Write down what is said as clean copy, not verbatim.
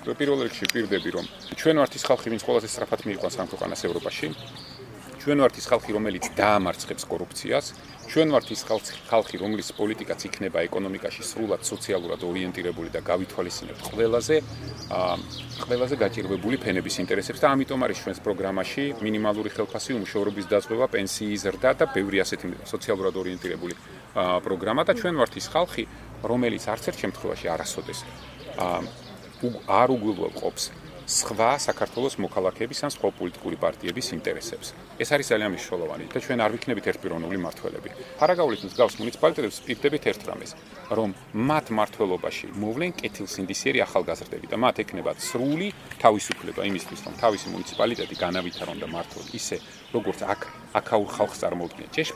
პირველ რიგში ვპირდები, რომ ჩვენ ვართ ის ხალხი, ვინც ყველაზე სწრაფად მიიყვანს ამ ქვეყანას ევროპაში. ჩვენ ვართ ის ხალხი, რომელიც დაამარცხებს კორუფციას. ჩვენ ვართ ის ხალხი, რომლის პოლიტიკაც იქნება ეკონომიკაში სრულად სოციალურად ორიენტირებული და გავითვალისწინებთ ყველაზე გაჭირვებული ფენების ინტერესებს და ამიტომ არის ჩვენს პროგრამაში მინიმალური ხელფასი, უმუშევრობის დაზღვევა, პენსიის ზრდა და ბევრი ასეთი სოციალურად ორიენტირებული პროგრამა და ჩვენ ვართ ის ხალხი, რომელიც არც ერთ შემთხვევაში არასოდეს არ უგულვებყოფს სხვა საქართველოს მოქალაქეების ან სხვა პოლიტიკური პარტიების ინტერესებს. ეს არის ძალიან მნიშვნელოვანი და ჩვენ არ ვიქნებით ერთპიროვნული მმართველები. ფარაგაულის მსგავს მუნიციპალიტეტებს ვპირდებით ერთ რამეს, რომ მათ მმართველობაში მოვლენ კეთილსინდისიერი ახალგაზრდები და მათ ექნებათ სრული თავისუფლება იმისთვის, რომ თავისი მუნიციპალიტეტი განავითარონ და მართონ ისე, როგორც აქაურ ხალხს წარმოუდგენთ.